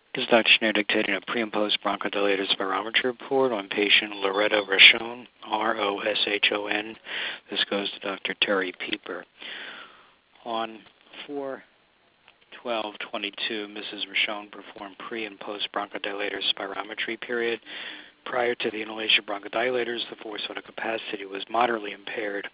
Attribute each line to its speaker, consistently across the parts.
Speaker 1: This is Dr. Schneider dictating a pre- and post-bronchodilator spirometry report on patient Loretta Rochon, R-O-S-H-O-N. This goes to Dr. Terry Pieper. On 4/12/22, Mrs. Rochon performed pre- and post-bronchodilator spirometry period. Prior to the inhalation bronchodilators, the forced vital capacity was moderately impaired,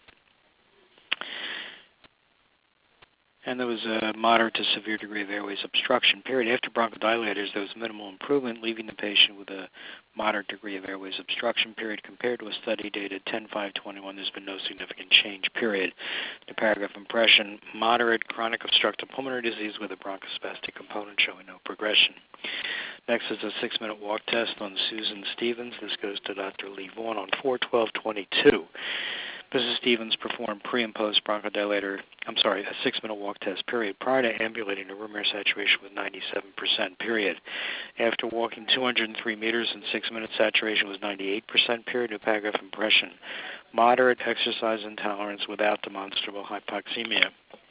Speaker 1: and there was a moderate to severe degree of airways obstruction. Period. After bronchodilators, there was minimal improvement, leaving the patient with a moderate degree of airways obstruction. Period. Compared to a study dated 10/5/21, there's been no significant change. Period. The paragraph impression: moderate chronic obstructive pulmonary disease with a bronchospastic component showing no progression. Next is a 6-minute walk test on Susan Stevens. This goes to Dr. Lee Vaughn on 4/12/22. Mrs. Stevens performed pre- and post-bronchodilator, a 6-minute walk test, period. Prior to ambulating, the room air saturation was 97%, period. After walking 203 meters in 6 minutes, saturation was 98%, period. New paragraph impression: moderate exercise intolerance without demonstrable hypoxemia.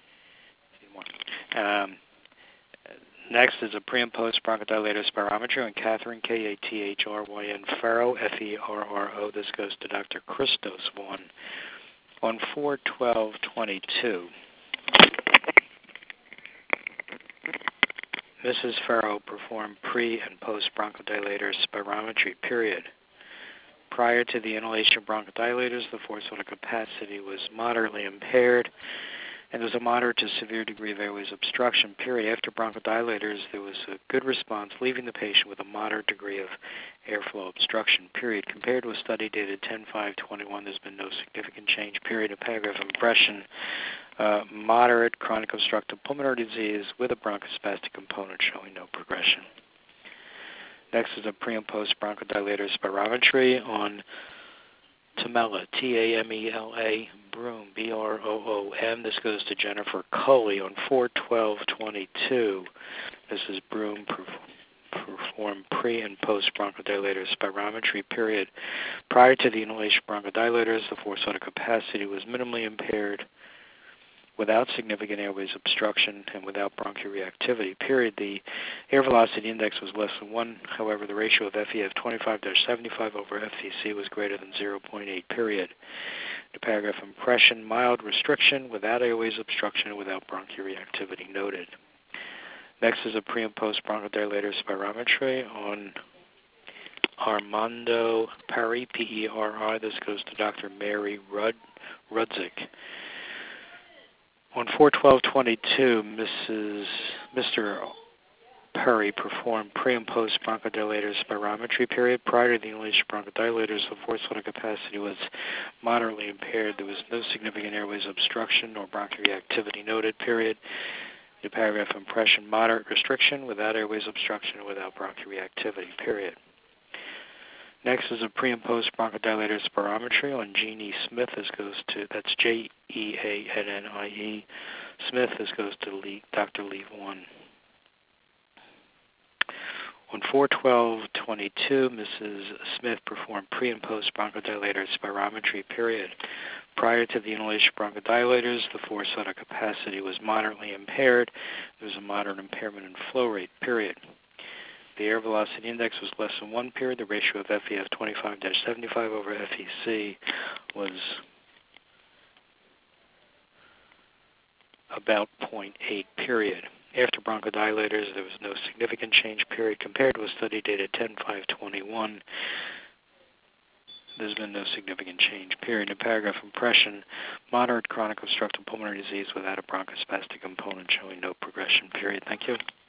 Speaker 1: Next is a pre- and post-bronchodilator spirometry on Catherine, K-A-T-H-R-Y-N, Ferro, F-E-R-R-O. This goes to Dr. Christos Vaughn. On 4/12/22, Mrs. Ferro performed pre- and post-bronchodilator spirometry, period. Prior to the inhalation bronchodilators, the forced vital capacity was moderately impaired, and there was a moderate to severe degree of airways obstruction, period. After bronchodilators, there was a good response, leaving the patient with a moderate degree of airflow obstruction, period. Compared to a study dated 10/5/21, there's been no significant change, period. A paragraph impression: moderate chronic obstructive pulmonary disease with a bronchospastic component showing no progression. Next is a pre- and post-bronchodilator spirometry on Tamela, T-A-M-E-L-A, Broom, B-R-O-O-M. This goes to Jennifer Coley on 4/12/22. Mrs. Broom performed pre- and post-bronchodilator spirometry, period. Prior to the inhalation bronchodilators, the forced vital capacity was minimally impaired, without significant airways obstruction and without bronchoreactivity, period. The air velocity index was less than 1. However, the ratio of FEF 25-75 over FVC was greater than 0.8, period. The paragraph impression: mild restriction without airways obstruction and without bronchoreactivity noted. Next is a pre- and post-bronchodilator spirometry on Armando Peri, P-E-R-I. This goes to Dr. Mary Rudzik. On 4/12/22, Mr. Perry performed pre- and post-bronchodilator spirometry, period. Prior to the inhalation bronchodilators, the forced vital capacity was moderately impaired. There was no significant airways obstruction or bronchoreactivity noted, period. The paragraph impression: moderate restriction without airways obstruction and without bronchoreactivity, period. Next is a pre- and post-bronchodilator spirometry on Jeannie Smith. This goes to, that's Jeannie Smith. This goes to Dr. Lee Vaughn. On 4/12/22, Mrs. Smith performed pre- and post-bronchodilator spirometry, period. Prior to the inhalation bronchodilators, the forced vital capacity was moderately impaired. There was a moderate impairment in flow rate, period. The air velocity index was less than 1, period. The ratio of FEF 25-75 over FEC was about 0.8, period. After bronchodilators, there was no significant change, period. Compared to a study dated 10/5/21, there's been no significant change, period. In paragraph impression: moderate chronic obstructive pulmonary disease without a bronchospastic component showing no progression, period. Thank you.